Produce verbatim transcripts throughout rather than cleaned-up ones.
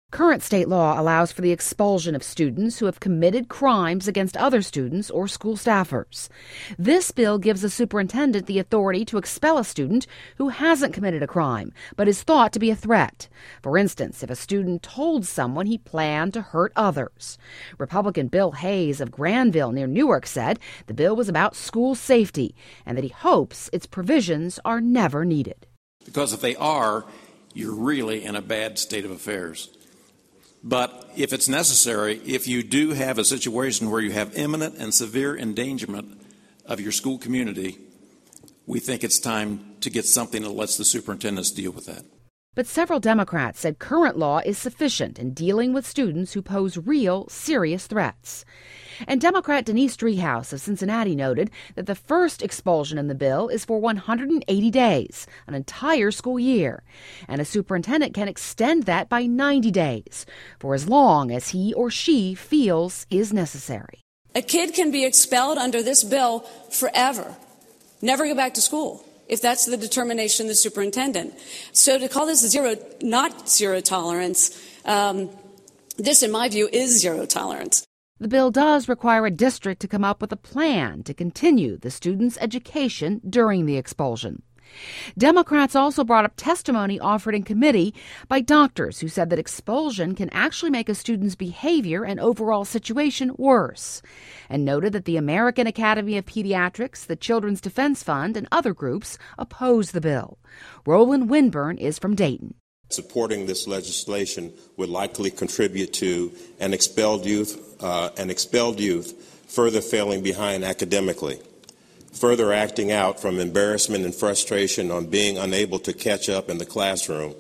Current state law allows for the expulsion of students who have committed crimes against other students or school staffers. This bill gives the superintendent the authority to expel a student who hasn't committed a crime but is thought to be a threat. For instance, if a student told someone he planned to hurt others. Republican Bill Hayes of Granville near Newark said the bill was about school safety and that he hopes its provisions are never needed. Because if they are, you're really in a bad state of affairs. But if it's necessary, if you do have a situation where you have imminent and severe endangerment of your school community, we think it's time to get something that lets the superintendents deal with that. But several Democrats said current law is sufficient in dealing with students who pose real, serious threats. And Democrat Denise Driehaus of Cincinnati noted that the first expulsion in the bill is for one hundred eighty days, an entire school year. And a superintendent can extend that by ninety days, for as long as he or she feels is necessary. A kid can be expelled under this bill forever, never go back to school, if that's the determination of the superintendent. So to call this zero, not zero tolerance, um, this, in my view, is zero tolerance. The bill does require a district to come up with a plan to continue the student's education during the expulsion. Democrats also brought up testimony offered in committee by doctors who said that expulsion can actually make a student's behavior and overall situation worse, and noted that the American Academy of Pediatrics, the Children's Defense Fund, and other groups oppose the bill. Roland Winburn is from Dayton. Supporting this legislation would likely contribute to an expelled youth, uh, an expelled youth further failing behind academically, further acting out from embarrassment and frustration on being unable to catch up in the classroom,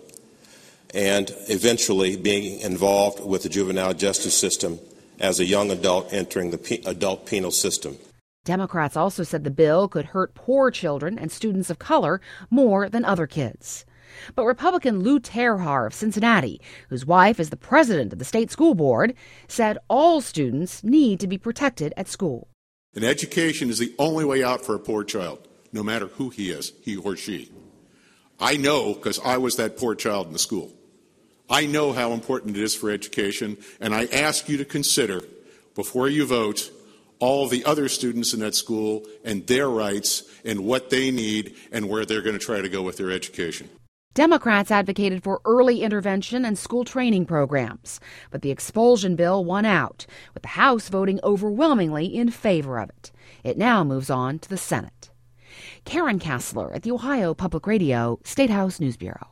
and eventually being involved with the juvenile justice system as a young adult entering the pe- adult penal system. Democrats also said the bill could hurt poor children and students of color more than other kids. But Republican Lou Terhar of Cincinnati, whose wife is the president of the state school board, said all students need to be protected at school. And education is the only way out for a poor child, no matter who he is, he or she. I know because I was that poor child in the school. I know how important it is for education, and I ask you to consider, before you vote, all the other students in that school and their rights and what they need and where they're going to try to go with their education. Democrats advocated for early intervention and school training programs, but the expulsion bill won out, with the House voting overwhelmingly in favor of it. It now moves on to the Senate. Karen Kassler at the Ohio Public Radio State House News Bureau.